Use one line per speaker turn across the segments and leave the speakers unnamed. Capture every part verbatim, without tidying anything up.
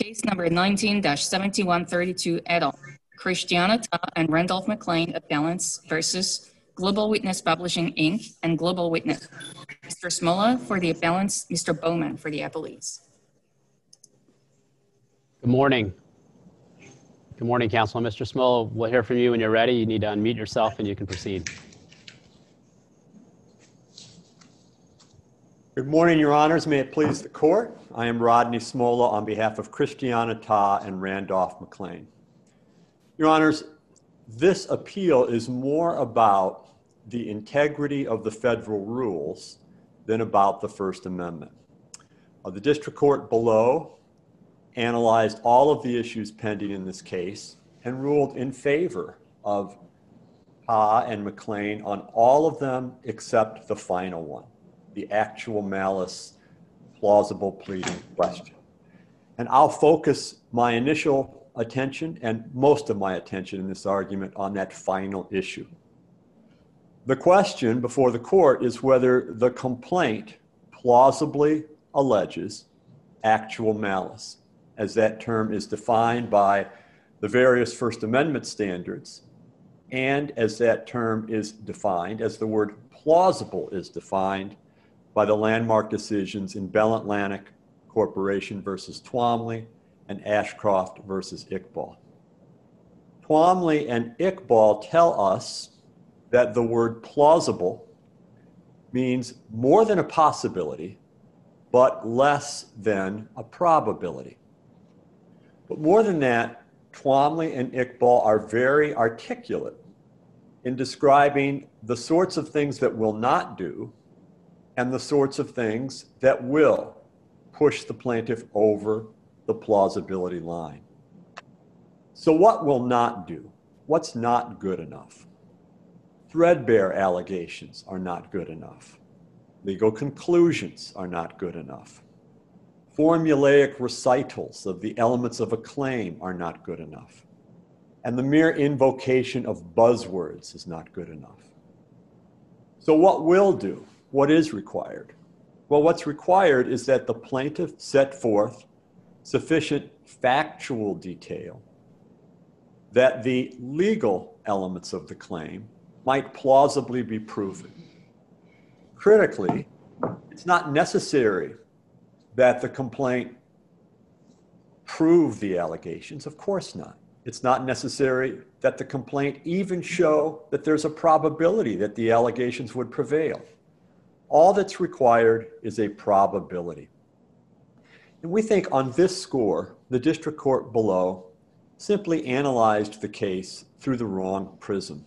Case number nineteen dash seventy-one thirty-two et al. Christiana Ta and Randolph McClain appellants versus Global Witness Publishing, Incorporated and Global Witness. Mister Smola for the appellants, Mister Bowman for the appellees.
Good morning. Good morning, Counsel. Mister Smola, we'll hear from you when you're ready. You need to unmute yourself and you can proceed.
Good morning, Your Honors. May it please the Court. I am Rodney Smola on behalf of Christiana Ta and Randolph McClain. Your Honors, this appeal is more about the integrity of the federal rules than about the First Amendment. Uh, the district court below analyzed all of the issues pending in this case and ruled in favor of Ta and McClain on all of them except the final one, the actual malice plausible pleading question. And I'll focus my initial attention and most of my attention in this argument on that final issue. The question before the court is whether the complaint plausibly alleges actual malice, as that term is defined by the various First Amendment standards, and as that term is defined, as the word plausible is defined by the landmark decisions in Bell Atlantic Corporation versus Twomley and Ashcroft versus Iqbal. Twomley and Iqbal tell us that the word plausible means more than a possibility, but less than a probability. But more than that, Twomley and Iqbal are very articulate in describing the sorts of things that will not do and the sorts of things that will push the plaintiff over the plausibility line. So what will not do? What's not good enough? Threadbare allegations are not good enough. Legal conclusions are not good enough. Formulaic recitals of the elements of a claim are not good enough. And the mere invocation of buzzwords is not good enough. So what will do? What is required? Well, what's required is that the plaintiff set forth sufficient factual detail that the legal elements of the claim might plausibly be proven. Critically, it's not necessary that the complaint prove the allegations. Of course not. It's not necessary that the complaint even show that there's a probability that the allegations would prevail. All that's required is a probability. And we think on this score, the district court below simply analyzed the case through the wrong prism.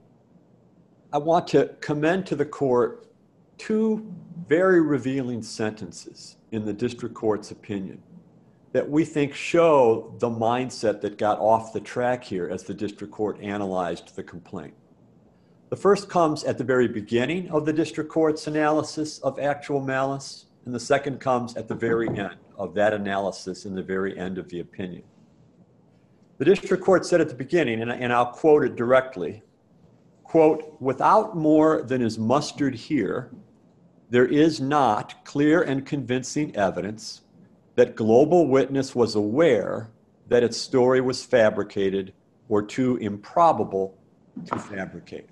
I want to commend to the court two very revealing sentences in the district court's opinion that we think show the mindset that got off the track here as the district court analyzed the complaint. The first comes at the very beginning of the district court's analysis of actual malice, and the second comes at the very end of that analysis in the very end of the opinion. The district court said at the beginning, and, and I'll quote it directly, quote, "Without more than is mustered here, there is not clear and convincing evidence that Global Witness was aware that its story was fabricated or too improbable to fabricate."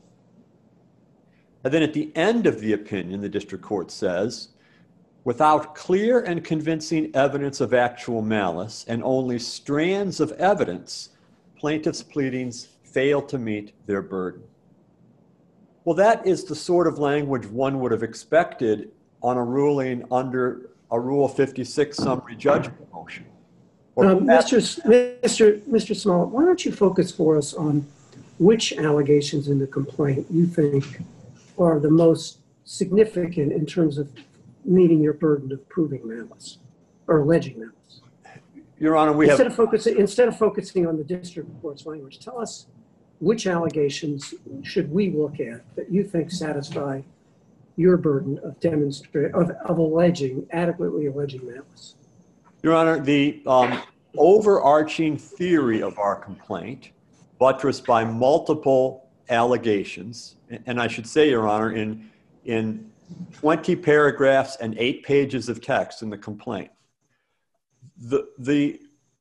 And then at the end of the opinion, the district court says, "Without clear and convincing evidence of actual malice and only strands of evidence, plaintiff's pleadings fail to meet their burden." Well, that is the sort of language one would have expected on a ruling under a Rule fifty-six summary judgment motion.
Um, Mister S- Mister Mister Smollett, why don't you focus for us on which allegations in the complaint you think are the most significant in terms of meeting your burden of proving malice or alleging malice?
Your Honor, we
instead
have...
Of focusing, instead of focusing on the district court's language, tell us which allegations should we look at that you think satisfy your burden of demonstrate of, of alleging, adequately alleging malice?
Your Honor, the um, overarching theory of our complaint, buttressed by multiple allegations, and I should say, Your Honor, in, in twenty paragraphs and eight pages of text in the complaint, the, the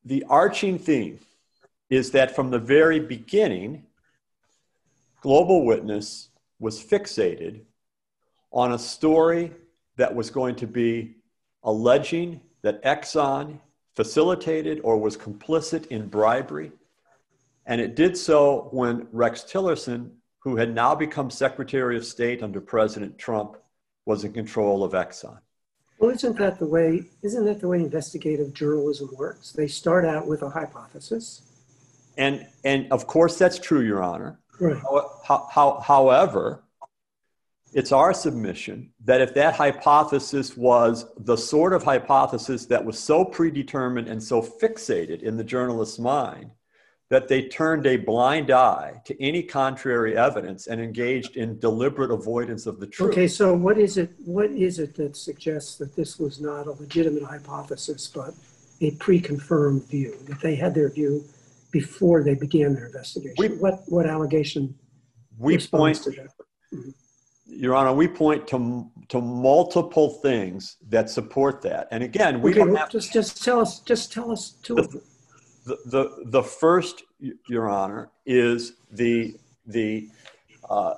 the arching theme is that from the very beginning, Global Witness was fixated on a story that was going to be alleging that Exxon facilitated or was complicit in bribery. And it did so when Rex Tillerson, who had now become Secretary of State under President Trump, was in control of Exxon.
Well, isn't that the way, isn't that the way investigative journalism works? They start out with a hypothesis.
And, and of course, that's true, Your Honor.
Right.
How, how, however, it's our submission that if that hypothesis was the sort of hypothesis that was so predetermined and so fixated in the journalist's mind that they turned a blind eye to any contrary evidence and engaged in deliberate avoidance of the truth.
Okay, so what is it, what is it that suggests that this was not a legitimate hypothesis, but a pre-confirmed view, that they had their view before they began their investigation?
We,
what, what allegation
we
responds
point,
to that? Mm-hmm.
Your Honor, we point to, to multiple things that support that. And again, we
okay,
don't
well,
have
just, just tell us, just tell us two
the,
of them.
The, the, the first, Your Honor, is the, the uh,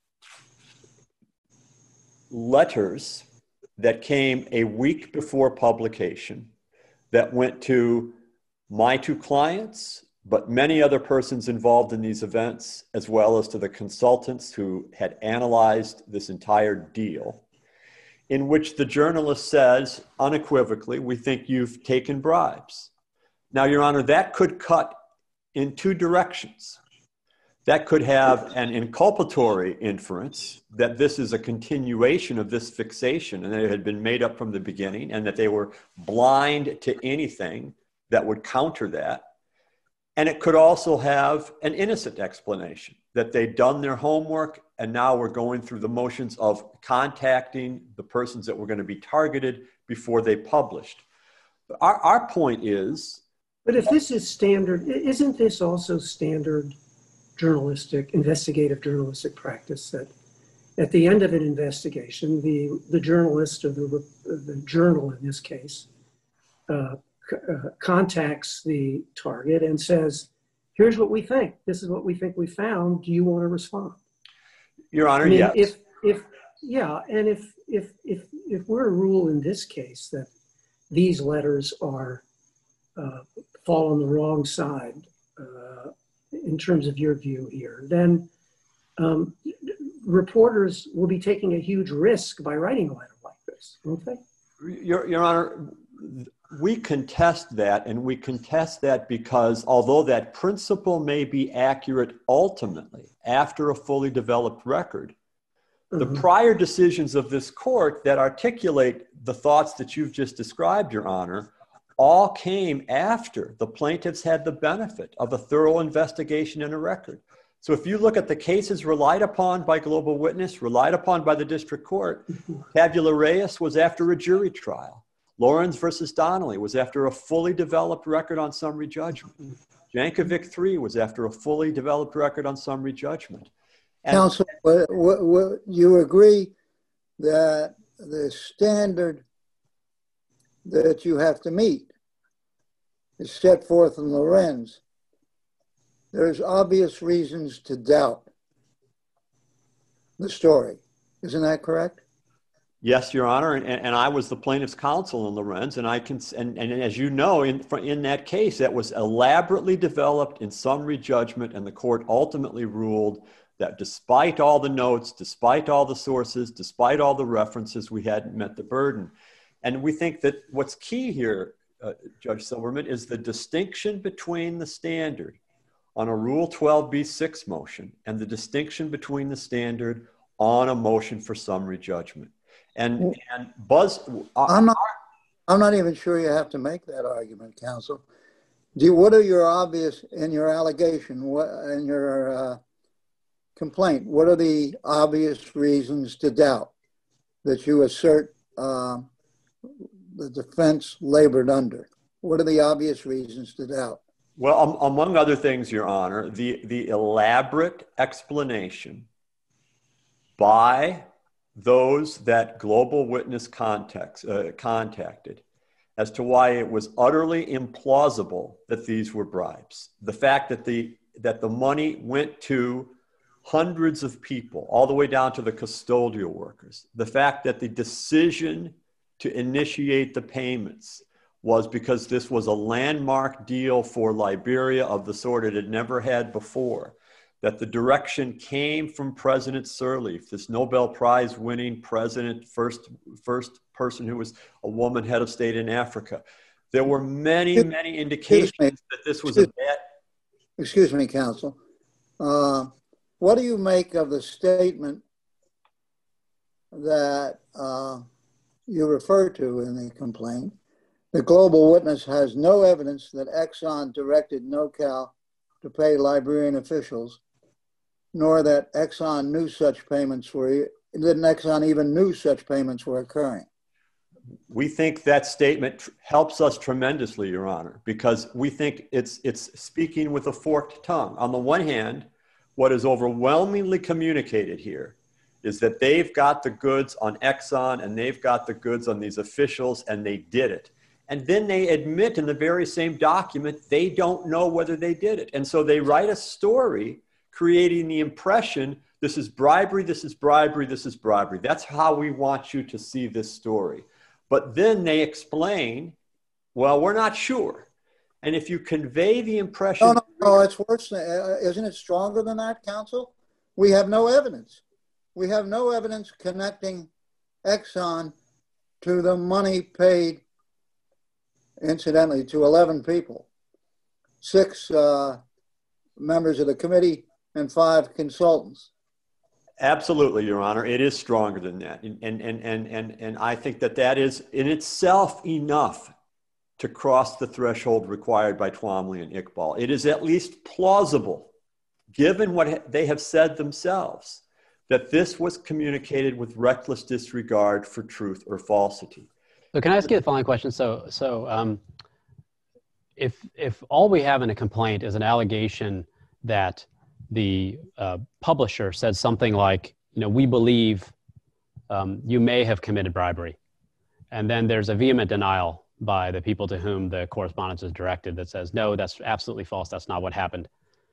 letters that came a week before publication that went to my two clients, but many other persons involved in these events, as well as to the consultants who had analyzed this entire deal, in which the journalist says unequivocally, we think you've taken bribes. Now, Your Honor, that could cut in two directions. That could have an inculpatory inference that this is a continuation of this fixation and that it had been made up from the beginning and that they were blind to anything that would counter that. And it could also have an innocent explanation that they'd done their homework and now we're going through the motions of contacting the persons that were going to be targeted before they published. But our, our point is,
but if this is standard, isn't this also standard journalistic, investigative journalistic practice that at the end of an investigation, the, the journalist or the, the journal in this case uh, uh, contacts the target and says, here's what we think. This is what we think we found. Do you want to respond?
Your Honor,
I mean,
yes.
If, if, yeah, and if, if, if, if we're to rule in this case that these letters are uh, fall on the wrong side uh, in terms of your view here, then um, reporters will be taking a huge risk by writing a letter like this, won't they?
Your, Your Honor, we contest that, and we contest that because although that principle may be accurate ultimately after a fully developed record, the
Mhm.
prior decisions of this court that articulate the thoughts that you've just described, Your Honor, all came after the plaintiffs had the benefit of a thorough investigation and a record. So if you look at the cases relied upon by Global Witness, relied upon by the district court, Tabula Reyes was after a jury trial. Lawrence versus Donnelly was after a fully developed record on summary judgment. Jankovic three was after a fully developed record on summary judgment. And
Counsel, what, what, what, you agree that the standard that you have to meet is set forth in Lorenz. There's obvious reasons to doubt the story. Isn't that correct?
Yes, Your Honor, and, and I was the plaintiff's counsel in Lorenz, and I can, and, and as you know, in in that case, that was elaborately developed in summary judgment, and the court ultimately ruled that despite all the notes, despite all the sources, despite all the references, we hadn't met the burden. And we think that what's key here, uh, Judge Silverman, is the distinction between the standard on a Rule twelve B six motion and the distinction between the standard on a motion for summary judgment. And, and Buzz... Uh,
I'm not, I'm not even sure you have to make that argument, counsel. Do you, what are your obvious, in your allegation, what, in your uh, complaint, what are the obvious reasons to doubt that you assert uh, the defense labored under? What are the obvious reasons to doubt?
Well, um, among other things, Your Honor, the, the elaborate explanation by those that Global Witness context, uh, contacted as to why it was utterly implausible that these were bribes. The fact that the, that the money went to hundreds of people, all the way down to the custodial workers. The fact that the decision to initiate the payments was because this was a landmark deal for Liberia of the sort it had never had before. That the direction came from President Sirleaf, this Nobel Prize winning president, first, first person who was a woman head of state in Africa. There were many, many indications that this was a bad...
Excuse me, counsel. Uh, what do you make of the statement that uh, you refer to in the complaint? The Global Witness has no evidence that Exxon directed NOCAL to pay Liberian officials, nor that Exxon knew such payments were, that Exxon even knew such payments were occurring.
We think that statement tr- helps us tremendously, Your Honor, because we think it's, it's speaking with a forked tongue. On the one hand, what is overwhelmingly communicated here is that they've got the goods on Exxon and they've got the goods on these officials and they did it. And then they admit in the very same document, they don't know whether they did it. And so they write a story creating the impression, this is bribery, this is bribery, this is bribery. That's how we want you to see this story. But then they explain, well, we're not sure. And if you convey the impression...
No, no, no, it's worse. Uh, isn't it stronger than that, counsel? We have no evidence. We have no evidence connecting Exxon to the money paid, incidentally, to eleven people, six uh, members of the committee and five consultants.
Absolutely, Your Honor. It is stronger than that. And, and, and, and, and, and I think that that is in itself enough to cross the threshold required by Twombly and Iqbal. It is at least plausible, given what they have said themselves, that this was communicated with reckless disregard for truth or falsity.
So can I ask you the following question? So, so um, if, if all we have in a complaint is an allegation that the uh, publisher said something like, you know, we believe um, you may have committed bribery, and then there's a vehement denial by the people to whom the correspondence is directed that says, no, that's absolutely false, that's not what happened.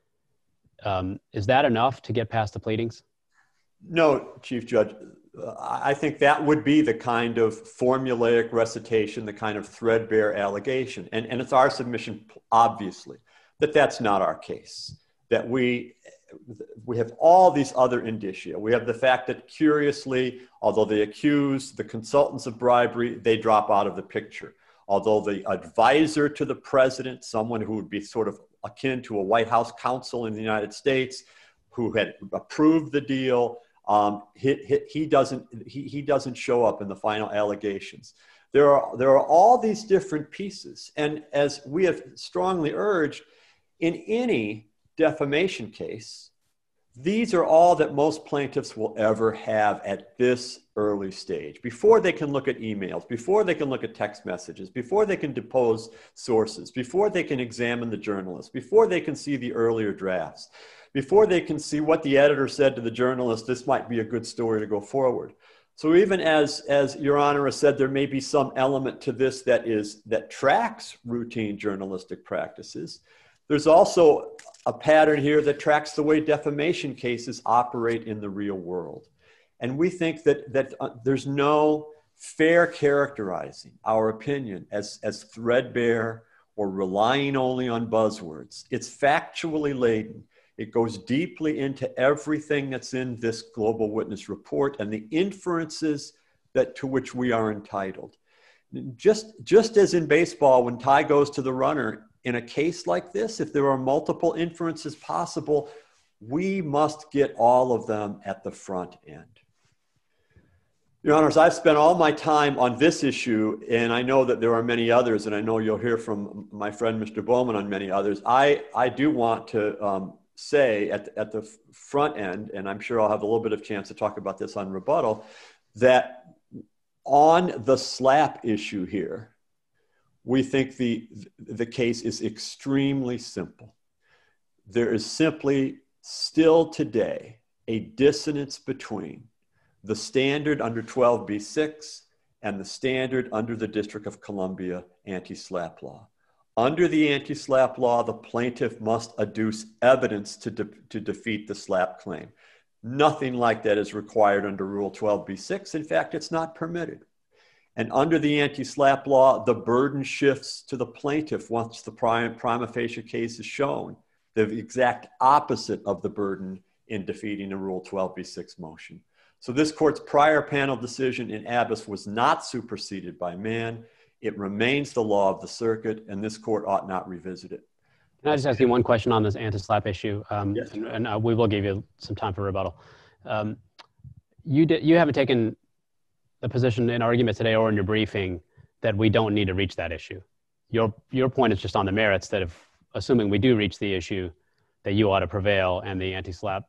Um, is that enough to get past the pleadings?
No, Chief Judge. Uh, I think that would be the kind of formulaic recitation, the kind of threadbare allegation. And, and it's our submission, obviously, that that's not our case. That we, we have all these other indicia. We have the fact that, curiously, although they accuse the consultants of bribery, they drop out of the picture. Although the advisor to the president, someone who would be sort of akin to a White House counsel in the United States, who had approved the deal, um, he, he, he, doesn't, he, he doesn't show up in the final allegations. There are, there are all these different pieces. And as we have strongly urged, in any defamation case, these are all that most plaintiffs will ever have at this early stage, before they can look at emails, before they can look at text messages, before they can depose sources, before they can examine the journalists, before they can see the earlier drafts, before they can see what the editor said to the journalist, this might be a good story to go forward. So even as, as Your Honor has said, there may be some element to this that is, that tracks routine journalistic practices. There's also a pattern here that tracks the way defamation cases operate in the real world. And we think that, that uh, there's no fair characterizing our opinion as, as threadbare or relying only on buzzwords. It's factually laden. It goes deeply into everything that's in this Global Witness report and the inferences that to which we are entitled. Just, just as in baseball, when tie goes to the runner, in a case like this, if there are multiple inferences possible, we must get all of them at the front end. Your Honors, I've spent all my time on this issue, and I know that there are many others, and I know you'll hear from my friend Mister Bowman on many others. I, I do want to um, say at, at the front end, and I'm sure I'll have a little bit of chance to talk about this on rebuttal, that on the slap issue here, we think the, the case is extremely simple. There is simply still today a dissonance between the standard under twelve B six and the standard under the District of Columbia anti-SLAPP law. Under the anti-SLAPP law, the plaintiff must adduce evidence to, de to defeat the SLAPP claim. Nothing like that is required under Rule twelve B six. In fact, it's not permitted. And under the anti-SLAPP law, the burden shifts to the plaintiff once the prima facie case is shown, the exact opposite of the burden in defeating a Rule twelve B six motion. So this court's prior panel decision in Abbas was not superseded by Mann. It remains the law of the circuit, and this court ought not revisit it.
Can I just ask you one question on this anti-SLAPP issue? Um,
Yes.
And, and uh, we will give you some time for rebuttal. Um, you, did, you haven't taken the position in argument today or in your briefing that we don't need to reach that issue. Your, your point is just on the merits that if, assuming we do reach the issue, that you ought to prevail and the anti-SLAPP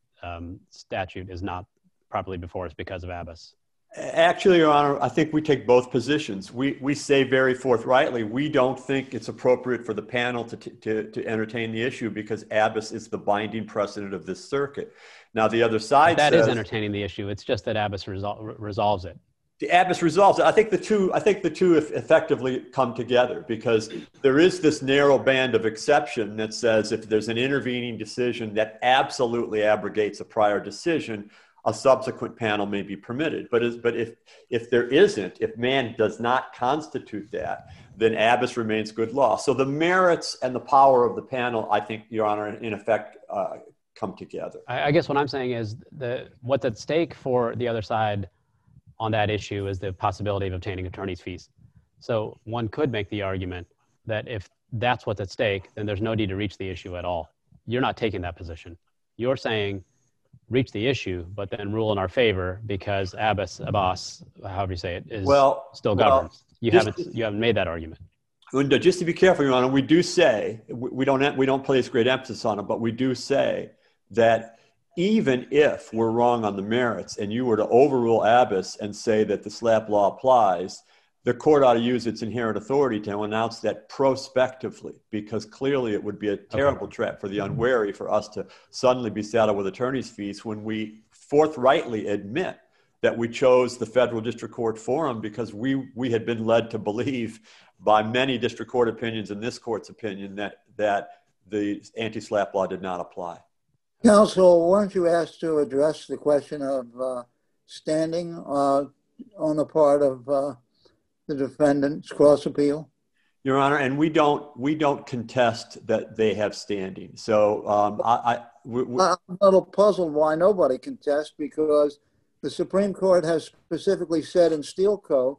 um, statute is not properly before us because of Abbas.
Actually, Your Honor, I think we take both positions. We, we say very forthrightly, we don't think it's appropriate for the panel to, to, to entertain the issue because Abbas is the binding precedent of this circuit. Now, the other side
That
says,
is entertaining the issue. It's just that Abbas resol resolves it.
The Abbas resolves it. I think the two, I think the two effectively come together because there is this narrow band of exception that says if there's an intervening decision that absolutely abrogates a prior decision, a subsequent panel may be permitted. But, is, but if, if there isn't, if Mann does not constitute that, then Abbas remains good law. So the merits and the power of the panel, I think, Your Honor, in effect, uh, come together.
I, I guess what I'm saying is the, what's at stake for the other side on that issue is the possibility of obtaining attorney's fees. So one could make the argument that if that's what's at stake, then there's no need to reach the issue at all. You're not taking that position. You're saying reach the issue, but then rule in our favor because Abbas, Abbas, however you say it, is
well,
still
well,
governs. You
just,
haven't you haven't made that argument.
Just to be careful, Your Honor, we do say we don't we don't place great emphasis on it, but we do say that even if we're wrong on the merits and you were to overrule Abbas and say that the SLAPP law applies, the court ought to use its inherent authority to announce that prospectively, because clearly it would be a terrible okay. trap for the unwary for us to suddenly be saddled with attorney's fees when we forthrightly admit that we chose the federal district court forum because we, we had been led to believe by many district court opinions and this court's opinion that, that the anti-SLAPP law did not apply.
Counsel, weren't you asked to address the question of uh, standing uh, on the part of uh, the defendant's cross appeal?
Your Honor, and we don't we don't contest that they have standing. So um, I, I we, we,
I'm a little puzzled why nobody contests because the Supreme Court has specifically said in Steele Co.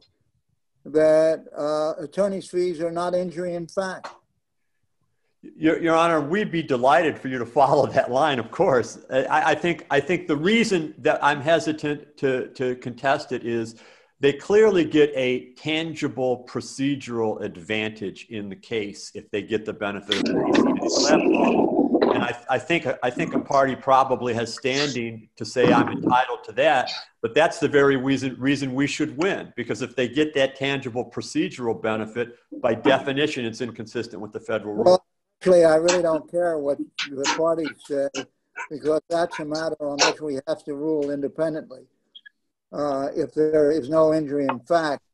that uh, attorney's fees are not injury in fact.
Your, Your Honor, we'd be delighted for you to follow that line, of course. I, I think I think the reason that I'm hesitant to, to contest it is they clearly get a tangible procedural advantage in the case if they get the benefit of the SLAPP law. And I, I think I think a party probably has standing to say I'm entitled to that, but that's the very reason reason we should win, because if they get that tangible procedural benefit, by definition, it's inconsistent with the federal rule.
Well, actually, I really don't care what the parties say, because that's a matter on which we have to rule independently. Uh, if there is no injury in fact,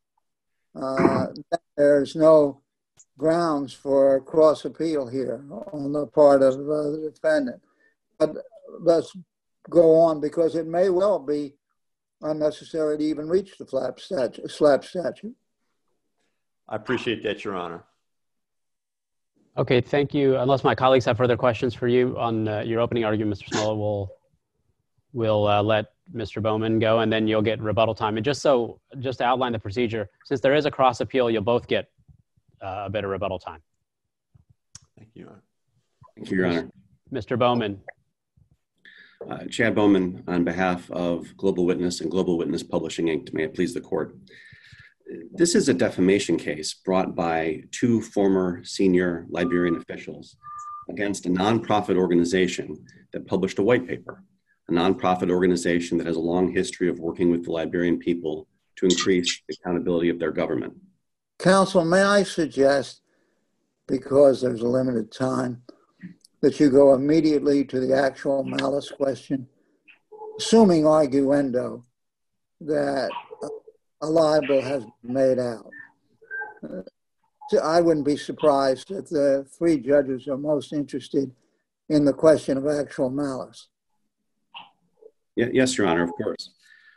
uh, there's no grounds for cross appeal here on the part of uh, the defendant. But let's go on, because it may well be unnecessary to even reach the SLAPP statute. SLAPP statute.
I appreciate that, Your Honor.
Okay, thank you. Unless my colleagues have further questions for you on uh, your opening argument, Mister Smolla, we'll, we'll uh, let Mister Bowman go, and then you'll get rebuttal time. And just so, just to outline the procedure, since there is a cross appeal, you'll both get uh, a bit of rebuttal time.
Thank you, Your Honor.
Thank you, Your Honor.
Mister Bowman.
Uh, Chad Bowman, on behalf of Global Witness and Global Witness Publishing, Incorporated, may it please the court. This is a defamation case brought by two former senior Liberian officials against a nonprofit organization that published a white paper, a nonprofit organization that has a long history of working with the Liberian people to increase the accountability of their government.
Counsel, may I suggest, because there's a limited time, that you go immediately to the actual malice question, assuming arguendo that a libel has been made out. Uh, I wouldn't be surprised if the three judges are most interested in the question of actual malice.
Yes, Your Honor, of course.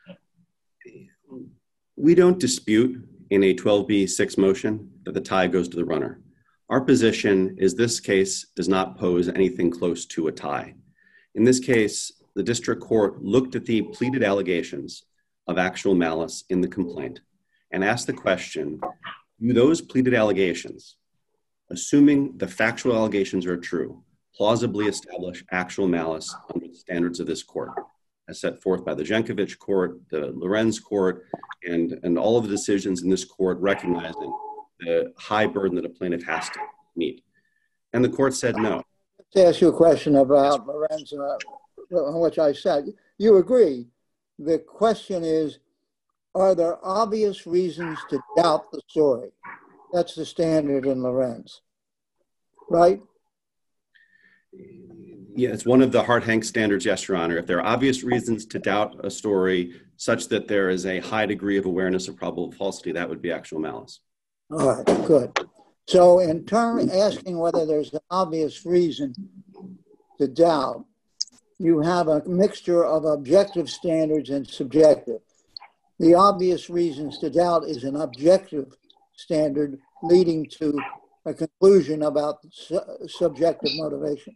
We don't dispute in a twelve B six motion that the tie goes to the runner. Our position is this case does not pose anything close to a tie. In this case, the district court looked at the pleaded allegations of actual malice in the complaint and asked the question, do those pleaded allegations, assuming the factual allegations are true, plausibly establish actual malice under the standards of this court, as set forth by the Jankovic court, the Lorenz court, and, and all of the decisions in this court recognizing the high burden that a plaintiff has to meet. And the court said no.
To ask you a question about Lorenz, uh, which I said, you agree. The question is, are there obvious reasons to doubt the story? That's the standard in Lorenz, right?
Yeah, it's one of the Hart-Hank standards, yes, Your Honor. If there are obvious reasons to doubt a story such that there is a high degree of awareness of probable falsity, that would be actual malice.
All right, good. So in terms asking whether there's an obvious reason to doubt, you have a mixture of objective standards and subjective. The obvious reasons to doubt is an objective standard leading to a conclusion about su subjective motivation.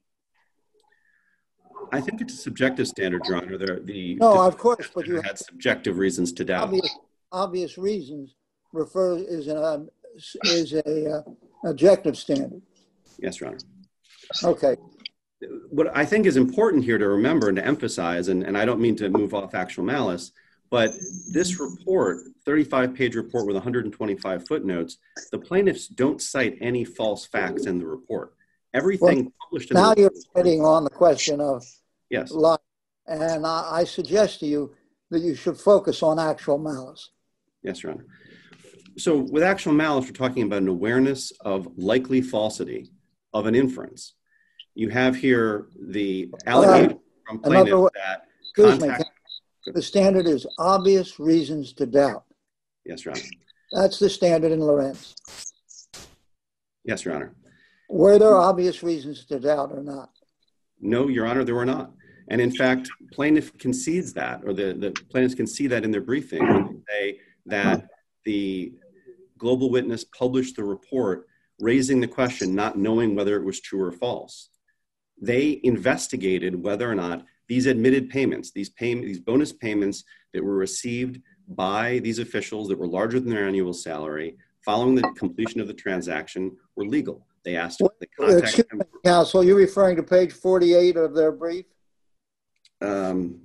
I think it's a subjective standard, Your Honor. There, the
no, of course, but you
had subjective reasons to doubt.
Obvious, obvious reasons refer is an is a uh, objective standard.
Yes, Your Honor.
Okay.
What I think is important here to remember and to emphasize, and, and I don't mean to move off actual malice, but this report, thirty-five page report with one hundred twenty-five footnotes, the plaintiffs don't cite any false facts in the report. Everything well, published in
now
the
you're getting on the question of
yes,
lie, and I, I suggest to you that you should focus on actual malice.
Yes, Your Honor. So with actual malice, we're talking about an awareness of likely falsity of an inference. You have here the allegation uh, from plaintiffs way, that contact.
Me, the standard is obvious reasons to doubt.
Yes, Your Honor.
That's the standard in Lorenz.
Yes, Your Honor.
Were there obvious reasons to doubt or not?
No, Your Honor, there were not. And in fact, plaintiff concedes that, or the, the plaintiffs concede that in their briefing when they say that the Global Witness published the report raising the question, not knowing whether it was true or false. They investigated whether or not these admitted payments, these pay, these bonus payments that were received by these officials that were larger than their annual salary following the completion of the transaction were legal. They asked
well,
the contact.
Excuse me, counsel, you're referring to page forty-eight of their brief?
Um,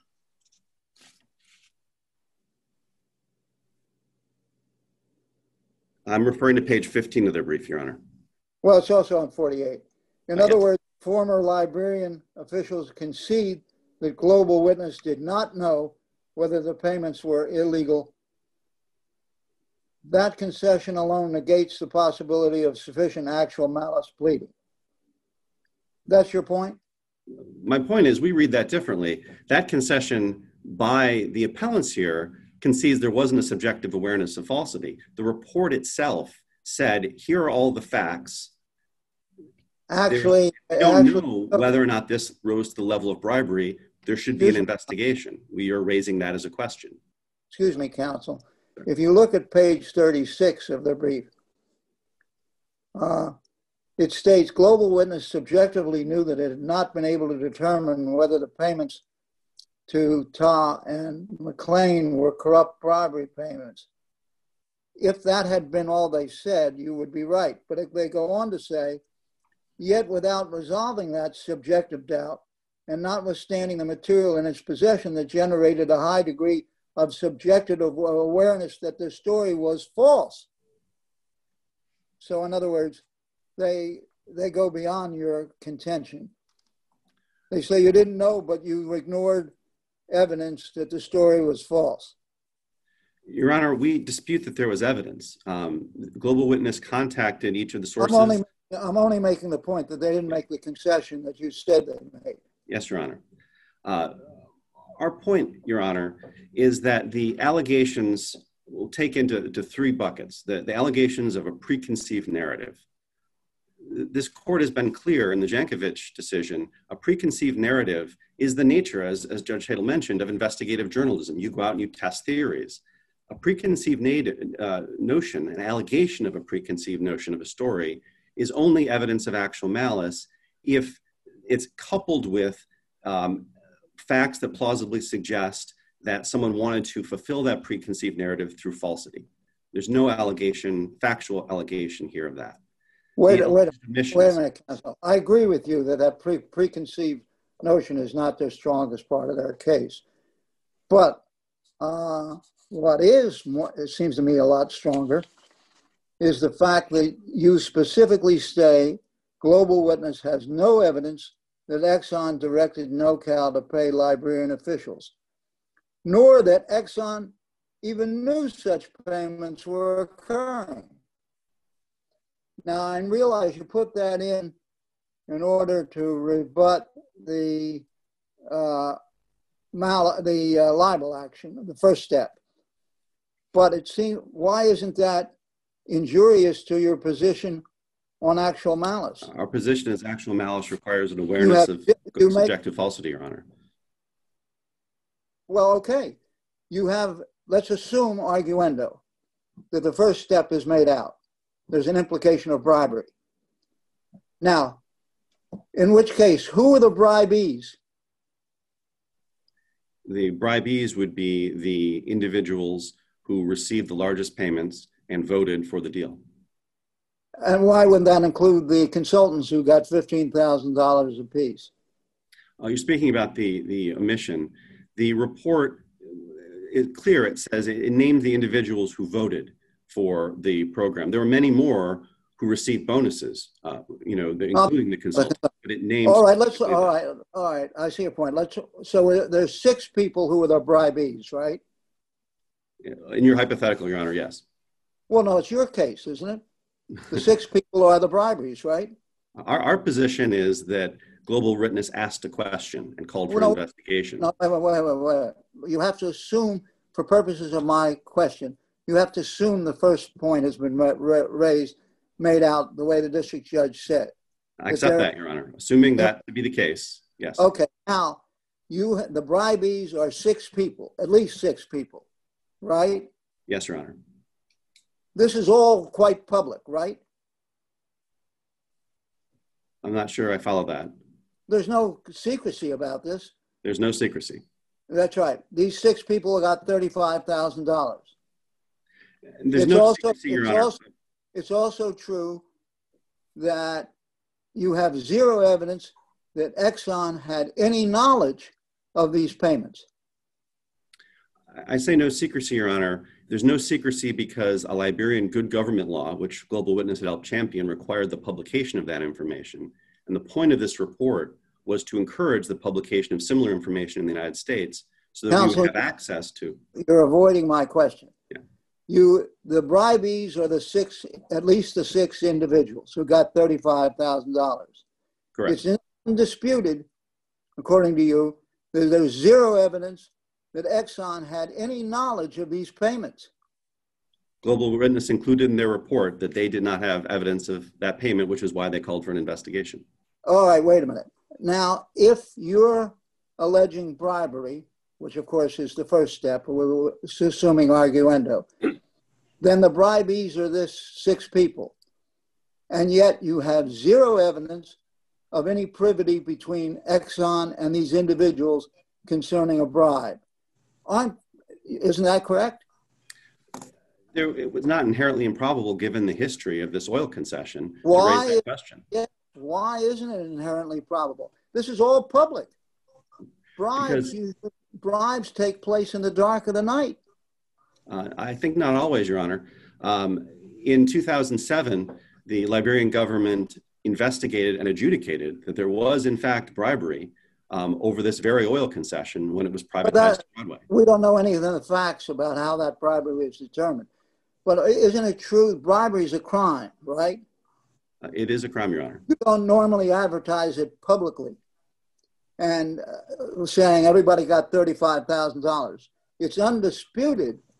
I'm referring to page fifteen of their brief, Your Honor.
Well, it's also on forty-eight. In
I
other
guess.
words, former Liberian officials concede that Global Witness did not know whether the payments were illegal. That concession alone negates the possibility of sufficient actual malice pleading. That's your point?
My point is we read that differently. That concession by the appellants here concedes there wasn't a subjective awareness of falsity. The report itself said, here are all the facts.
Actually,
they don't
actually,
know whether or not this rose to the level of bribery. There should be an investigation. We are raising that as a question.
Excuse me, counsel. If you look at page thirty-six of the brief, uh, it states Global Witness subjectively knew that it had not been able to determine whether the payments to Ta and McLean were corrupt bribery payments. If that had been all they said, you would be right. But if they go on to say, yet without resolving that subjective doubt and notwithstanding the material in its possession that generated a high degree of subjective awareness that the story was false. So in other words, they, they go beyond your contention. They say you didn't know, but you ignored evidence that the story was false.
Your Honor, we dispute that there was evidence. Um, Global Witness contacted each of the sources.
I'm only, I'm only making the point that they didn't make the concession that you said they made.
Yes, Your Honor. Uh, our point, Your Honor, is that the allegations we'll take into to three buckets. The, the allegations of a preconceived narrative. This court has been clear in the Jankovic decision, a preconceived narrative is the nature, as, as Judge Hadel mentioned, of investigative journalism. You go out and you test theories. A preconceived uh, notion, an allegation of a preconceived notion of a story, is only evidence of actual malice if it's coupled with um, facts that plausibly suggest that someone wanted to fulfill that preconceived narrative through falsity. There's no allegation, factual allegation here of that.
Wait, wait, wait a minute, counsel. I agree with you that that pre preconceived notion is not the strongest part of their case. But uh, what is, more, it seems to me, a lot stronger is the fact that you specifically say Global Witness has no evidence that Exxon directed NoCal to pay Liberian officials, nor that Exxon even knew such payments were occurring. Now, I realize you put that in in order to rebut the uh, mal the uh, libel action, the first step. But it seems, why isn't that injurious to your position on actual malice?
Our position is actual malice requires an awareness have, of subjective make, falsity, Your Honor.
Well, okay. You have, let's assume, arguendo, that the first step is made out. There's an implication of bribery. Now, in which case, who are the bribees?
The bribees would be the individuals who received the largest payments and voted for the deal.
And why would that include the consultants who got fifteen thousand dollars apiece?
Oh, you're speaking about the, the omission. The report is clear. It says it, it named the individuals who voted for the program. There were many more who received bonuses, uh, you know, the, including the consultants, but it names.
All right, let's, all right, all right, I see your point. Let's, so there's six people who are the bribees, right?
In your hypothetical, Your Honor, yes.
Well, no, it's your case, isn't it? The six people are the bribees, right?
Our, our position is that Global Witness asked a question and called for
well,
an no, investigation.
No, wait, wait, wait, wait. You have to assume, for purposes of my question, you have to assume the first point has been raised, made out the way the district judge said.
I accept that, Your Honor. Assuming that to be the case, yes.
Okay, now, you, the bribees are six people, at least six people, right?
Yes, Your Honor.
This is all quite public, right?
I'm not sure I follow that.
There's no secrecy about this.
There's no secrecy.
That's right. These six people got thirty-five thousand dollars.
There's no also, secrecy, Your
it's
Honor.
Also, it's also true that you have zero evidence that Exxon had any knowledge of these payments.
I say no secrecy, Your Honor. There's no secrecy because a Liberian good government law, which Global Witness had helped champion, required the publication of that information. And the point of this report was to encourage the publication of similar information in the United States so that Counsel, we would have access to.
You're avoiding my question.
Yeah.
You, the bribees are the six, at least the six individuals who got thirty-five thousand dollars.
Correct.
It's undisputed, according to you, that there's zero evidence that Exxon had any knowledge of these payments.
Global Witness included in their report that they did not have evidence of that payment, which is why they called for an investigation.
All right, wait a minute. Now, if you're alleging bribery, which of course is the first step, we're assuming arguendo, then the bribees are this six people. And yet you have zero evidence of any privity between Exxon and these individuals concerning a bribe. Aren't, isn't that correct?
There, it was not inherently improbable given the history of this oil concession
why,
to raise that question.
Yeah, why isn't it inherently probable? This is all public. Bribes, you, bribes take place in the dark of the night.
Uh, I think not always, Your Honor. Um, in two thousand seven, the Liberian government investigated and adjudicated that there was, in fact, bribery Um, over this very oil concession when it was privatized
that,
Broadway.
We don't know any of the facts about how that bribery was determined. But isn't it true bribery is a crime, right?
Uh, it is a crime, Your Honor.
You don't normally advertise it publicly and uh, saying everybody got thirty-five thousand dollars. It's undisputed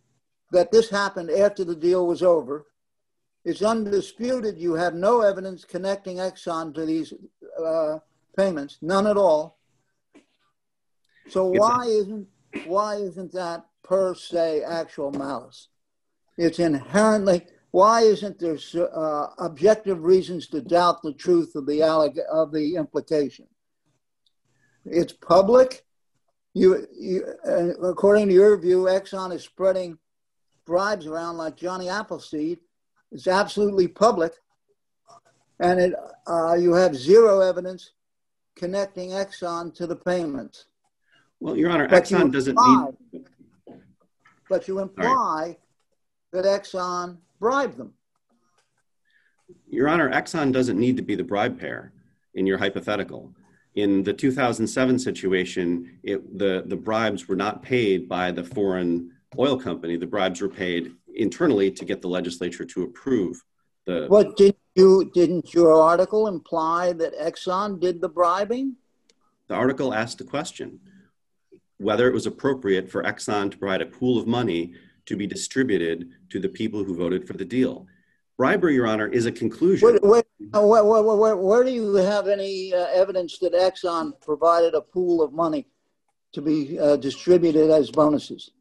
that this happened after the deal was over. It's undisputed you have no evidence connecting Exxon to these uh, payments, none at all. So why isn't, why isn't that per se actual malice? It's inherently, why isn't there uh, objective reasons to doubt the truth of the, alleg- of the implication? It's public. You, you, uh, according to your view, Exxon is spreading bribes around like Johnny Appleseed. It's absolutely public, and it, uh, you have zero evidence connecting Exxon to the payments.
Well, Your Honor,
But
Exxon
you
doesn't
imply,
need.
But you imply that Exxon bribed them.
Your Honor, Exxon doesn't need to be the bribe payer in your hypothetical. In the two thousand seven situation, it, the, the bribes were not paid by the foreign oil company. The bribes were paid internally to get the legislature to approve the.
What did you, didn't your article imply that Exxon did the bribing?
The article asked the question whether it was appropriate for Exxon to provide a pool of money to be distributed to the people who voted for the deal. Bribery, Your Honor, is a conclusion.
Where, where, where, where, where do you have any uh, evidence that Exxon provided a pool of money to be uh, distributed as bonuses?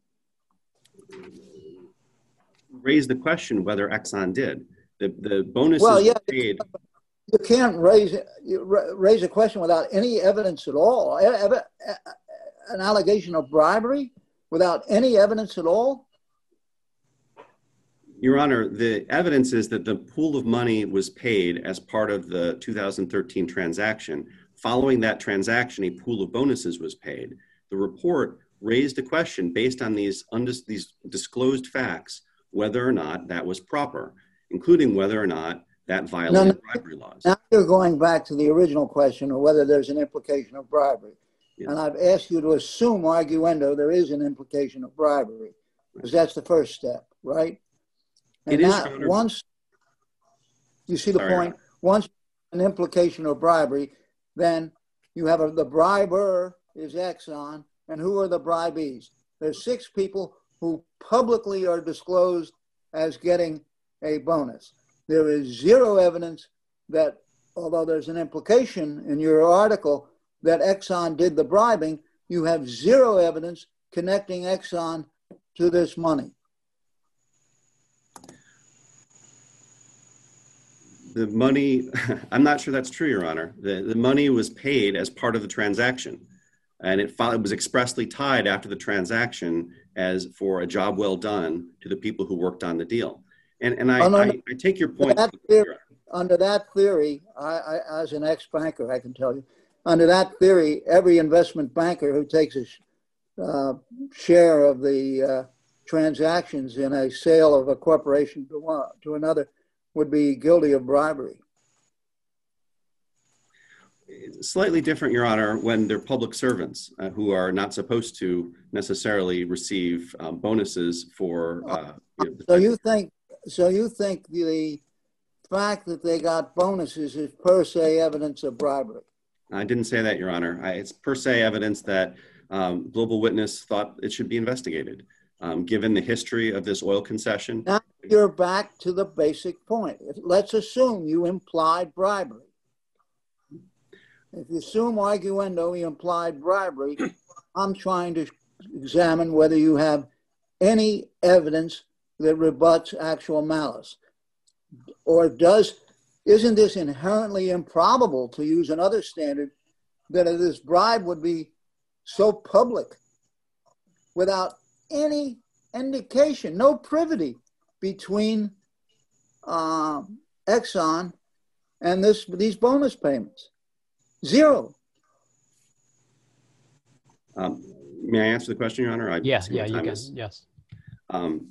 Raise the question whether Exxon did. The, the bonuses
well, yeah,
paid.
You can't raise, raise a question without any evidence at all. An allegation of bribery without any evidence at all?
Your Honor, the evidence is that the pool of money was paid as part of the two thousand thirteen transaction. Following that transaction, a pool of bonuses was paid. The report raised a question based on these, undis- these disclosed facts, whether or not that was proper, including whether or not that violated no, no, bribery laws.
Now you're going back to the original question of whether there's an implication of bribery. Yes. And I've asked you to assume, arguendo, there is an implication of bribery, because that's the first step, right? And
it
that,
is,
once, you see the
Sorry,
point? Once an implication of bribery, then you have a, the briber is Exxon, and who are the bribees? There's six people who publicly are disclosed as getting a bonus. There is zero evidence that, although there's an implication in your article that Exxon did the bribing, you have zero evidence connecting Exxon to this money.
The money, I'm not sure that's true, Your Honor. The, the money was paid as part of the transaction, and it, it was expressly tied after the transaction as for a job well done to the people who worked on the deal. And, and I, oh, no, I, I take your point.
That theory, under that theory, I, I, as an ex-banker, I can tell you, under that theory, every investment banker who takes a uh, share of the uh, transactions in a sale of a corporation to, one, to another would be guilty of bribery.
Slightly different, Your Honor, when they're public servants uh, who are not supposed to necessarily receive um, bonuses for. Uh, you know,
so you think? So you think the fact that they got bonuses is per se evidence of bribery?
I didn't say that, Your Honor. I, it's per se evidence that um, Global Witness thought it should be investigated, um, given the history of this oil concession.
Now you're back to the basic point. Let's assume you implied bribery. If you assume arguendo, you implied bribery, I'm trying to examine whether you have any evidence that rebuts actual malice. Or does, isn't this inherently improbable, to use another standard, that this bribe would be so public without any indication, no privity between uh, Exxon and this these bonus payments? Zero.
Um, may I answer the question, Your Honor? I
yeah, yeah, you can, is. yes.
Um,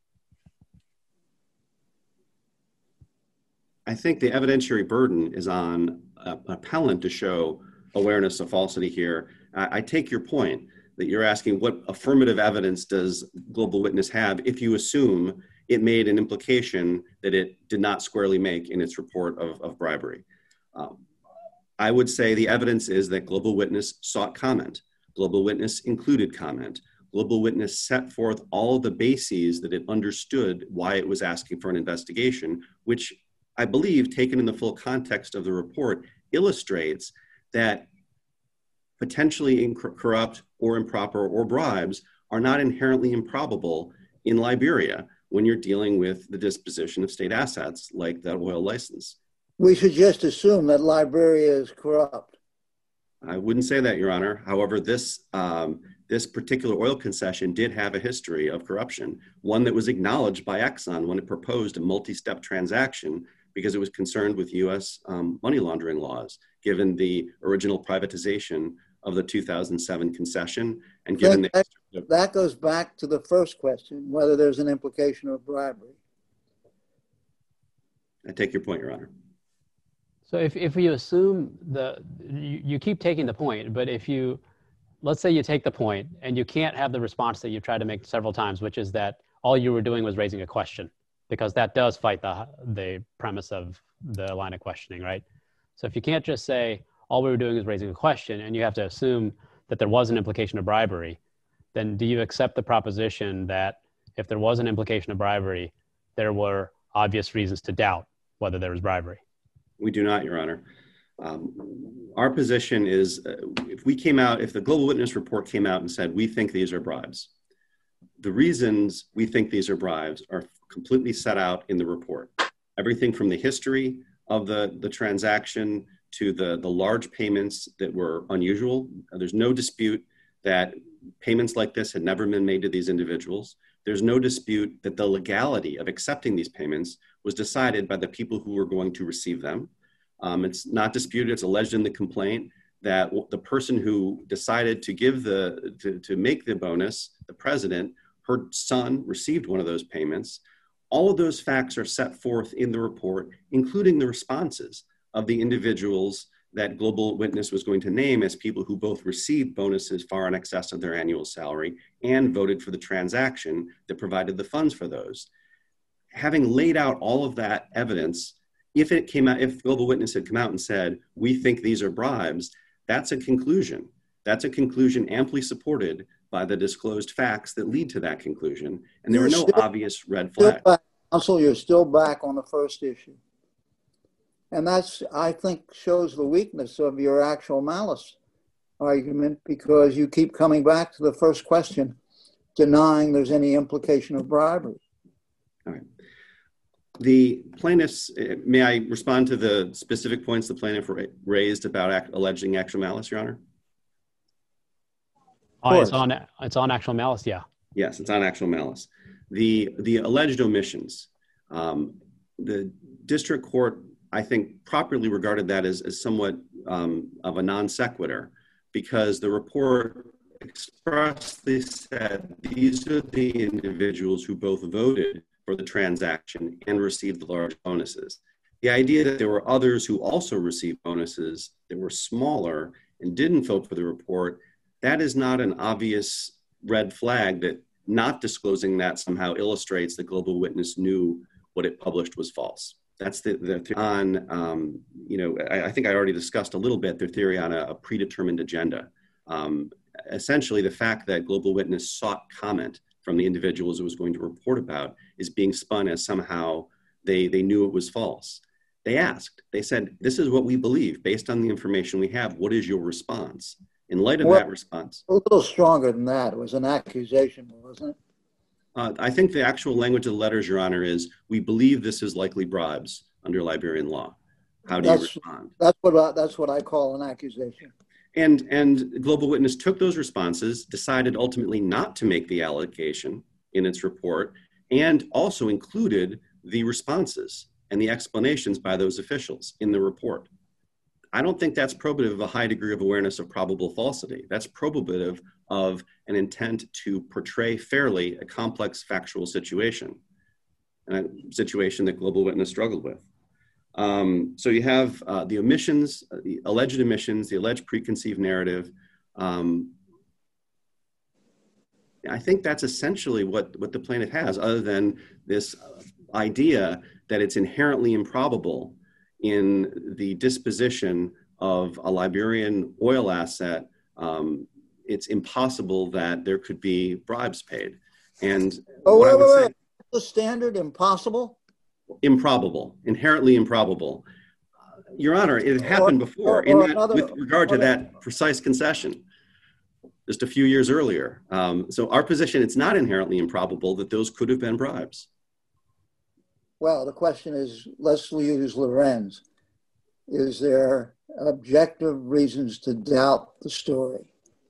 I think the evidentiary burden is on an appellant to show awareness of falsity here. I, I take your point that you're asking what affirmative evidence does Global Witness have if you assume it made an implication that it did not squarely make in its report of, of bribery. Um, I would say the evidence is that Global Witness sought comment. Global Witness included comment. Global Witness set forth all the bases that it understood why it was asking for an investigation, which I believe, taken in the full context of the report, illustrates that potentially inc- corrupt or improper or bribes are not inherently improbable in Liberia when you're dealing with the disposition of state assets like that oil license.
We should just assume that Liberia is corrupt.
I wouldn't say that, Your Honor. However, this um, this particular oil concession did have a history of corruption, one that was acknowledged by Exxon when it proposed a multi-step transaction because it was concerned with U S um, money laundering laws, given the original privatization of the two thousand seven concession and given the...
That, that goes back to the first question, whether there's an implication of bribery.
I take your point, Your Honor.
So if, if we assume the, you, you keep taking the point, but if you, let's say you take the point and you can't have the response that you've tried to make several times, which is that all you were doing was raising a question, because that does fight the, the premise of the line of questioning, right? So if you can't just say, all we were doing is raising a question, and you have to assume that there was an implication of bribery, then do you accept the proposition that if there was an implication of bribery, there were obvious reasons to doubt whether there was bribery?
We do not, Your Honor. Um, our position is uh, if we came out, if the Global Witness report came out and said, we think these are bribes, the reasons we think these are bribes are completely set out in the report. Everything from the history of the, the transaction to the, the large payments that were unusual. There's no dispute that payments like this had never been made to these individuals. There's no dispute that the legality of accepting these payments was decided by the people who were going to receive them. Um, it's not disputed, it's alleged in the complaint that the person who decided to give the, to, to make the bonus, the president, her son received one of those payments. All of those facts are set forth in the report, including the responses of the individuals that Global Witness was going to name as people who both received bonuses far in excess of their annual salary and voted for the transaction that provided the funds for those. Having laid out all of that evidence, if it came out, if Global Witness had come out and said, we think these are bribes, that's a conclusion. That's a conclusion amply supported by the disclosed facts that lead to that conclusion. And there
You're
are no
still,
obvious red flags.
Counsel, you're still back on the first issue. And that's, I think, shows the weakness of your actual malice argument, because you keep coming back to the first question, denying there's any implication of bribery.
All right. The plaintiffs, may I respond to the specific points the plaintiff raised about act, alleging actual malice, Your Honor?
Oh, it's on, it's on actual malice, yeah.
Yes, it's on actual malice. The, the alleged omissions, um, the district court, I think, properly regarded that as, as somewhat um, of a non sequitur, because the report expressly said these are the individuals who both voted for the transaction and received the large bonuses. The idea that there were others who also received bonuses that were smaller and didn't vote for the report, that is not an obvious red flag that not disclosing that somehow illustrates that Global Witness knew what it published was false. That's the, the on, um, you know, I, I think I already discussed a little bit their theory on a, a predetermined agenda. Um, essentially, the fact that Global Witness sought comment from the individuals it was going to report about is being spun as somehow they, they knew it was false. They asked, they said, this is what we believe based on the information we have. What is your response? In light of well, that response.
A little stronger than that. It was an accusation, wasn't it?
Uh, I think the actual language of the letters, Your Honor, is we believe this is likely bribes under Liberian law. How do
that's,
you respond?
That's what, I, that's what I call an accusation.
And, and Global Witness took those responses, decided ultimately not to make the allegation in its report, and also included the responses and the explanations by those officials in the report. I don't think that's probative of a high degree of awareness of probable falsity. That's probative of an intent to portray fairly a complex factual situation, and a situation that Global Witness struggled with. Um, so you have uh, the omissions, uh, the alleged omissions, the alleged preconceived narrative. Um, I think that's essentially what, what the plaintiff has, other than this idea that it's inherently improbable in the disposition of a Liberian oil asset um, it's impossible that there could be bribes paid. And
Oh,
what I
wait,
would
wait,
say,
wait. The standard impossible?
improbable, inherently improbable. Uh, Your Honor, it happened
Or-
before
or-
in
or
that,
another-
with regard to that precise concession, just a few years earlier. Um, so our position, it's not inherently improbable that those could have been bribes.
Well, the question is, let's use Lorenz. Is there objective reasons to doubt the story?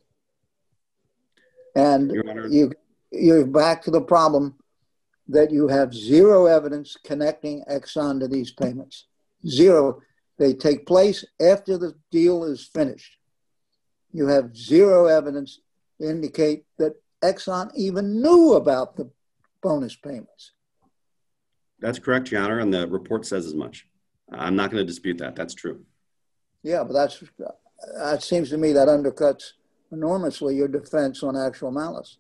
And
Your Honor.
you, you're back to the problem that you have zero evidence connecting Exxon to these payments. Zero. They take place after the deal is finished. You have zero evidence to indicate that Exxon even knew about the bonus payments.
That's correct, Your Honor, and the report says as much. I'm not going to dispute that. That's true.
Yeah, but that's, that seems to me that undercuts enormously your defense on actual malice.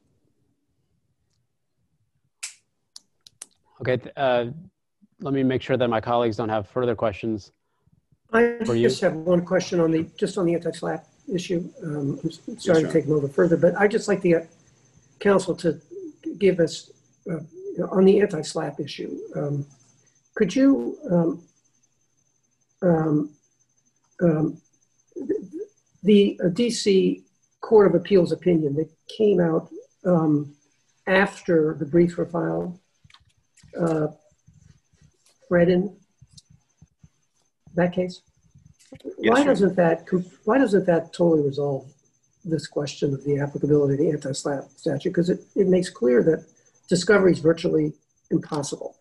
Okay, uh, let me make sure that my colleagues don't have further questions.
I
For you?
just have one question on the, just on the anti-SLAPP issue. Um, I'm sorry
Yes,
to take them over further, but I'd just like the uh, council to give us, uh, you know, on the anti-SLAPP issue, um, could you, um, um, um, the uh, D C Court of Appeals opinion that came out um, after the briefs were filed, uh, read in that case?
Yes,
why
sir.
doesn't that why doesn't that totally resolve this question of the applicability of the anti-SLAPP statute? Because it, it makes clear that discovery is virtually impossible.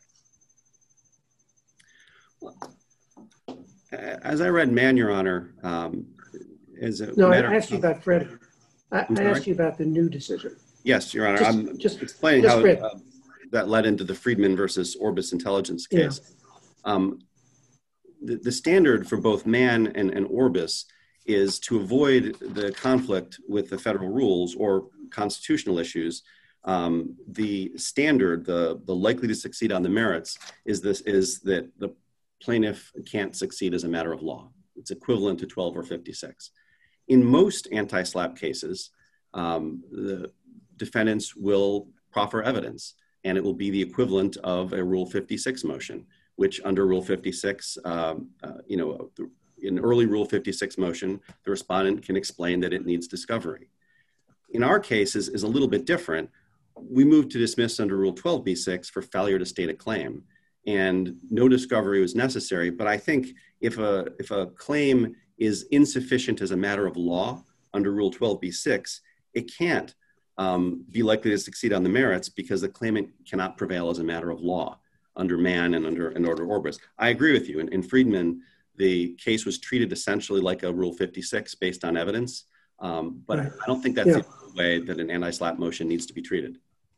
As I read Mann, Your Honor, um, as a
No, I
matter
asked you
of,
about Fred. I, I
sorry?
asked you about the new decision.
yes, Your Honor,
Just-
I'm
just-
explaining
just
how
Fred.
uh, that led into the Friedman versus Orbis intelligence
Yeah.
case. Um, the, the standard for both Mann and, and Orbis is to avoid the conflict with the federal rules or constitutional issues. Um, the standard, the, the likely to succeed on the merits, is this is that the plaintiff can't succeed as a matter of law. It's equivalent to twelve or fifty-six. In most anti-SLAPP cases, um, the defendants will proffer evidence, and it will be the equivalent of a Rule fifty-six motion, which under Rule fifty-six, um, uh, you know, in early Rule fifty-six motion, the respondent can explain that it needs discovery. In our case, is, is a little bit different. We moved to dismiss under Rule twelve B six for failure to state a claim, and no discovery was necessary. But I think if a, if a claim is insufficient as a matter of law under Rule twelve B six, it can't um, be likely to succeed on the merits because the claimant cannot prevail as a matter of law under Mann and under and under Orbis. I agree with you. In, in Friedman, the case was treated essentially like a Rule fifty-six based on evidence, um, but
Right.
I don't think that's
Yeah.
the way that an anti-SLAPP motion needs to be treated.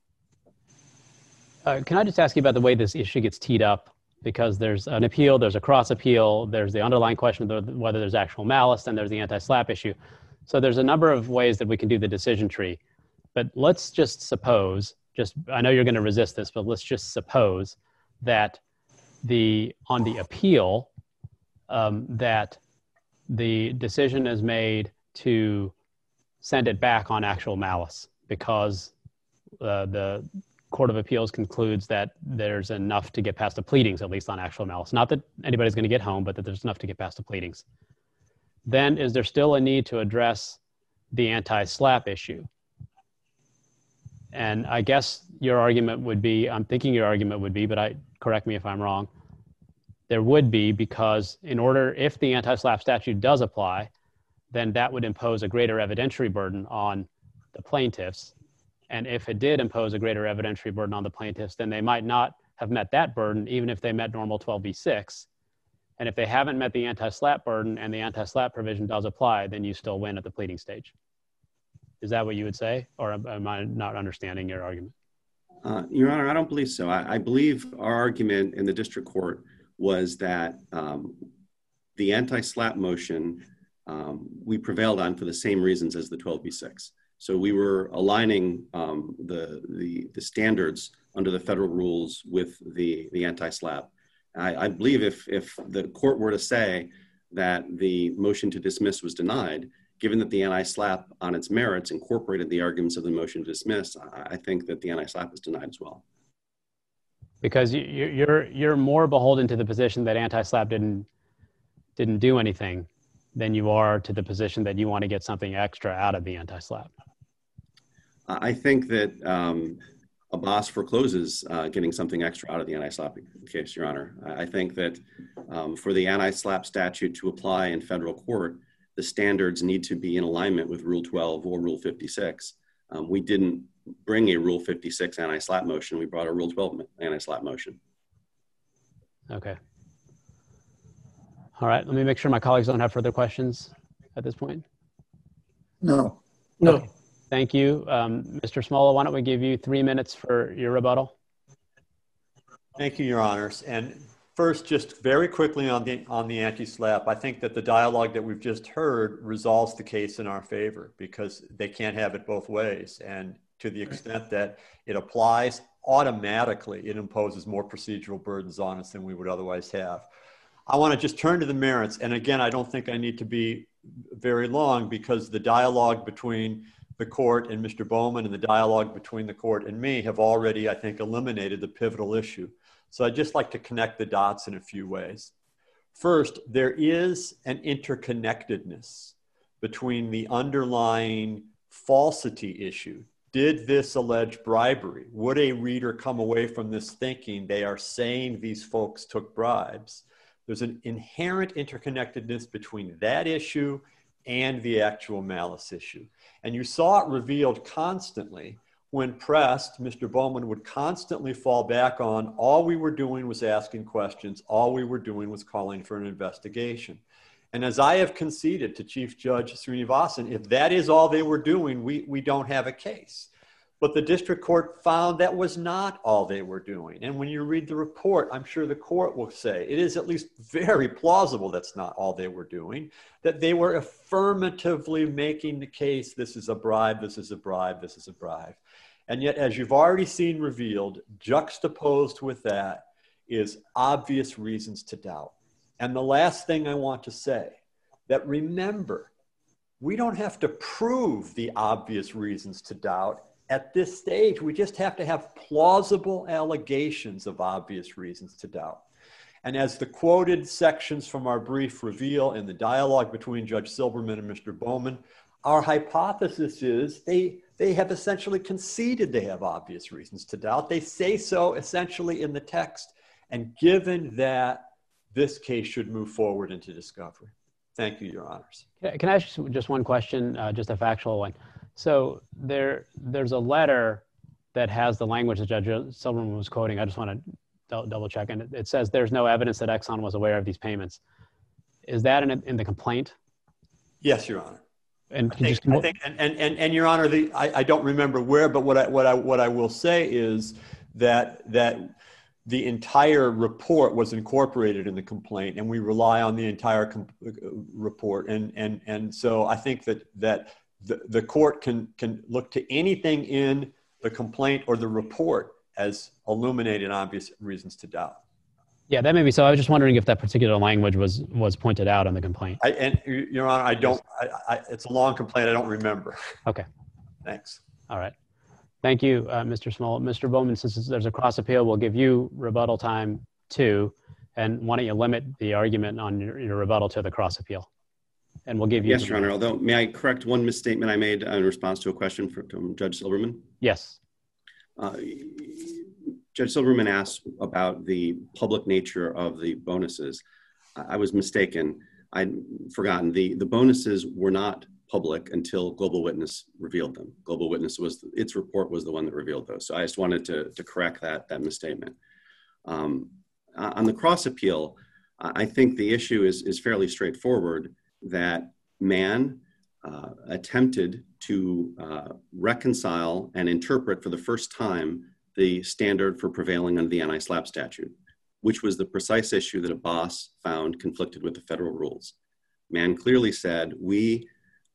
Uh, can I just ask you about the way this issue gets teed up? Because there's an appeal, there's a cross appeal, there's the underlying question of whether there's actual malice, and there's the anti-SLAPP issue. So there's a number of ways that we can do the decision tree. But let's just suppose, just I know you're going to resist this, but let's just suppose that the on the appeal um, that the decision is made to send it back on actual malice because uh, the Court of Appeals concludes that there's enough to get past the pleadings, at least on actual malice. Not that anybody's going to get home, but that there's enough to get past the pleadings. Then is there still a need to address the anti-SLAPP issue? And I guess your argument would be, I'm thinking your argument would be, but I correct me if I'm wrong, there would be, because in order, if the anti-SLAPP statute does apply, then that would impose a greater evidentiary burden on the plaintiffs. And if it did impose a greater evidentiary burden on the plaintiffs, then they might not have met that burden, even if they met normal twelve B six. And if they haven't met the anti-SLAPP burden and the anti-SLAPP provision does apply, then you still win at the pleading stage. Is that what you would say? Or am I not understanding your argument?
Uh, Your Honor, I don't believe so. I, I believe our argument in the district court was that um, the anti-SLAPP motion um, we prevailed on for the same reasons as the twelve B six. So we were aligning um, the, the, the standards under the federal rules with the, the anti-SLAPP. I, I believe if, if the court were to say that the motion to dismiss was denied, given that the anti-SLAPP on its merits incorporated the arguments of the motion to dismiss, I, I think that the anti-SLAPP is denied as well.
Because you, you're you're more beholden to the position that anti-SLAPP didn't didn't do anything than you are to the position that you want to get something extra out of the anti-SLAPP.
I think that um, Abbas forecloses uh, getting something extra out of the anti-SLAPP case, Your Honor. I think that um, for the anti-SLAPP statute to apply in federal court, the standards need to be in alignment with Rule twelve or Rule fifty-six. Um, we didn't bring a Rule fifty-six anti-SLAPP motion. We brought a Rule twelve anti-SLAPP motion.
Okay. All right. Let me make sure my colleagues don't have further questions at this point.
No.
No.
Okay. Thank you. Um, Mister Smola, why don't we give you three minutes for your rebuttal?
Thank you, Your Honors. And first, just very quickly on the, on the anti-SLAPP, I think that the dialogue that we've just heard resolves the case in our favor because they can't have it both ways. And to the extent that it applies automatically, it imposes more procedural burdens on us than we would otherwise have. I want to just turn to the merits. And again, I don't think I need to be very long because the dialogue between the court and Mister Bowman and the dialogue between the court and me have already, I think, eliminated the pivotal issue. So I'd just like to connect the dots in a few ways. First, there is an interconnectedness between the underlying falsity issue. Did this allege bribery? Would a reader come away from this thinking they are saying these folks took bribes? There's an inherent interconnectedness between that issue and the actual malice issue. And you saw it revealed constantly. When pressed, Mister Bowman would constantly fall back on all we were doing was asking questions. All we were doing was calling for an investigation. And as I have conceded to Chief Judge Srinivasan, if that is all they were doing, we, we don't have a case. But the district court found that was not all they were doing. And when you read the report, I'm sure the court will say it is at least very plausible that's not all they were doing, that they were affirmatively making the case, this is a bribe, this is a bribe, this is a bribe. And yet, as you've already seen revealed, juxtaposed with that is obvious reasons to doubt. And the last thing I want to say, that remember, we don't have to prove the obvious reasons to doubt. At this stage, we just have to have plausible allegations of obvious reasons to doubt. And as the quoted sections from our brief reveal in the dialogue between Judge Silberman and Mister Bowman, our hypothesis is they, they have essentially conceded they have obvious reasons to doubt. They say so essentially in the text. And given that, this case should move forward into discovery. Thank you, Your Honors.
Can I ask just one question, uh, just a factual one? So there, there's a letter that has the language that Judge Silberman was quoting. I just want to double check. And it says there's no evidence that Exxon was aware of these payments. Is that in, in the complaint?
Yes, Your Honor.
And
I think,
just,
I think and, and, and, and Your Honor, the, I, I don't remember where, but what I, what I, what I will say is that, that the entire report was incorporated in the complaint and we rely on the entire com- report. And, and, and so I think that, that the, the court can, can look to anything in the complaint or the report as illuminating obvious reasons to doubt.
Yeah, that may be so. I was just wondering if that particular language was was pointed out in the complaint.
I, and Your Honor, I don't, I, I, it's a long complaint. I don't remember.
Okay.
Thanks.
All right. Thank you, uh, Mister Small. Mister Bowman, since there's a cross appeal, we'll give you rebuttal time too. And why don't you limit the argument on your, your rebuttal to the cross appeal? And we'll give you.
Yes, Your Honor. Although, may I correct one misstatement I made in response to a question from, from Judge Silberman?
Yes.
Uh, Judge Silberman asked about the public nature of the bonuses. I was mistaken. I'd forgotten. The, the bonuses were not public until Global Witness revealed them. Global Witness was, its report was the one that revealed those. So I just wanted to, to correct that, that misstatement. Um, on the cross appeal, I think the issue is, is fairly straightforward, that Mann uh, attempted to uh, reconcile and interpret for the first time the standard for prevailing under the anti-SLAPP statute, which was the precise issue that Abbas found conflicted with the federal rules. Mann clearly said, we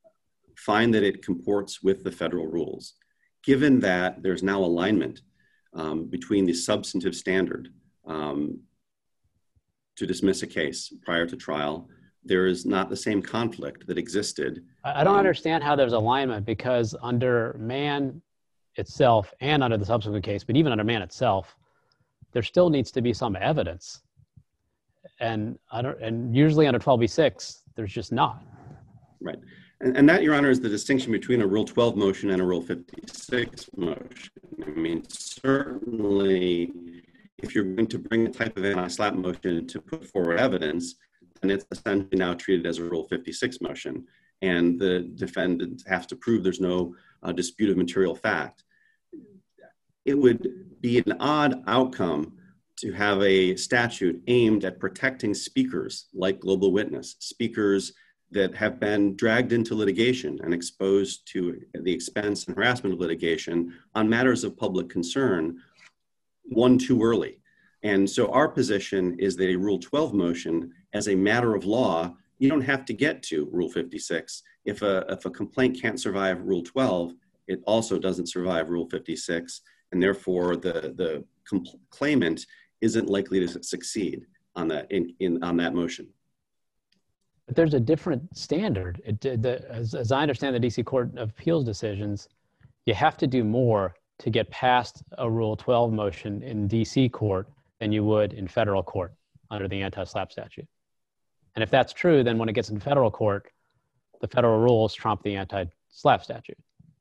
find that it comports with the federal rules. Given that there's now alignment um, between the substantive standard um, to dismiss a case prior to trial there is not the same conflict that existed.
I I don't
um,
understand how there's alignment, because under Mann itself and under the subsequent case, but even under Mann itself, there still needs to be some evidence. And I don't, and usually under twelve B six, there's just not.
Right. And, and that, Your Honor, is the distinction between a Rule twelve motion and a Rule fifty-six motion. I mean, certainly, if you're going to bring a type of anti-SLAPP motion to put forward evidence, then it's essentially now treated as a Rule fifty-six motion. And the defendant has to prove there's no uh, dispute of material fact. It would be an odd outcome to have a statute aimed at protecting speakers like Global Witness, speakers that have been dragged into litigation and exposed to the expense and harassment of litigation on matters of public concern, one too early. And so our position is that a Rule twelve motion, as a matter of law, you don't have to get to Rule fifty-six. If a, if a complaint can't survive Rule twelve, it also doesn't survive Rule fifty-six, and therefore the, the compl- claimant isn't likely to succeed on that, in, in, on that motion.
But there's a different standard. It, the, as, as I understand the D C Court of Appeals decisions, you have to do more to get past a Rule twelve motion in D C court than you would in federal court under the anti-SLAPP statute. And if that's true, then when it gets in federal court, the federal rules trump the anti-SLAPP statute.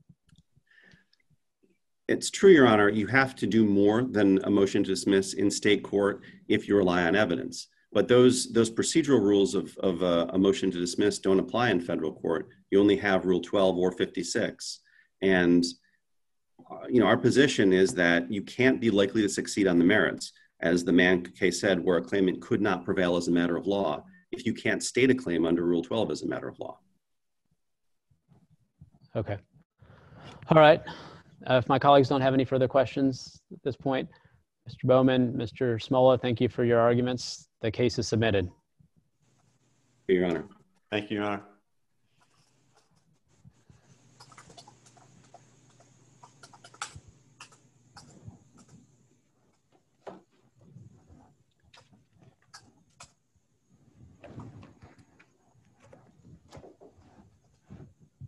It's true, Your Honor, you have to do more than a motion to dismiss in state court if you rely on evidence. But those, those procedural rules of, of uh, a motion to dismiss don't apply in federal court. You only have Rule twelve or fifty-six. And uh, you know, our position is that you can't be likely to succeed on the merits, as the Mann case said, where a claimant could not prevail as a matter of law if you can't state a claim under Rule twelve as a matter of law.
Okay. All right. Uh, if my colleagues don't have any further questions at this point, Mister Bowman, Mister Smola, thank you for your arguments. The case is submitted.
Your Honor.
Thank you, Your Honor.